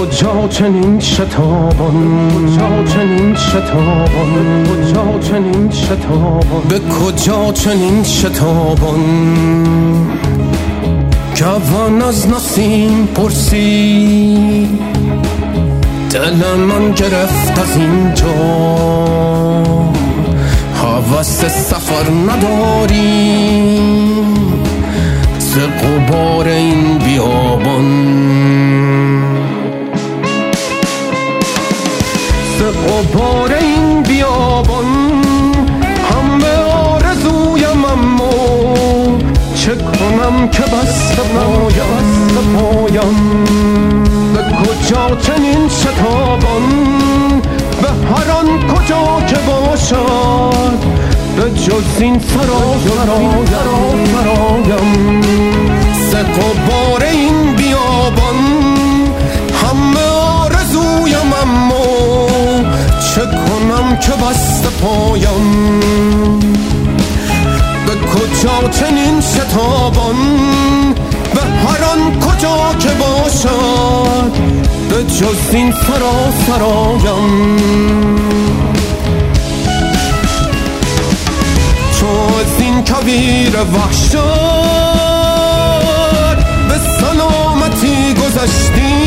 کجا چنین شتابان، کجا چنین شتابان، کجا چنین شتابان، به کجا چنین شتابان. جوان از نسیم پرسی، دل من گرفت از اینجا. هوس سفر نداری ز غبار این بیابان، ز غبار این بیابان. همه آرزویم اما چه کنم که بسته پایم. به کجا چنین شتابان، به هر آن کجا که باشد، به جز این سرایم. ز غبار این بیابان همه آرزویم اما چه کنم که بسته پایم. به کجا چنین شتابان، به هر آن کجا که باشد، به جز این سرایم. تو از این کویر وحشت به سلامتی گذشتی،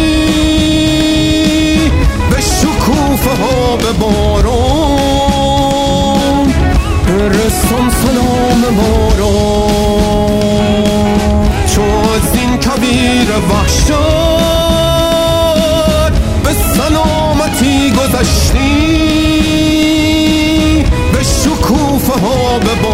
به شکوفه ها به باران برسان سلام ما را. تو از این کویر وحشت به سلامتی گذشتی، به شکوفه ها به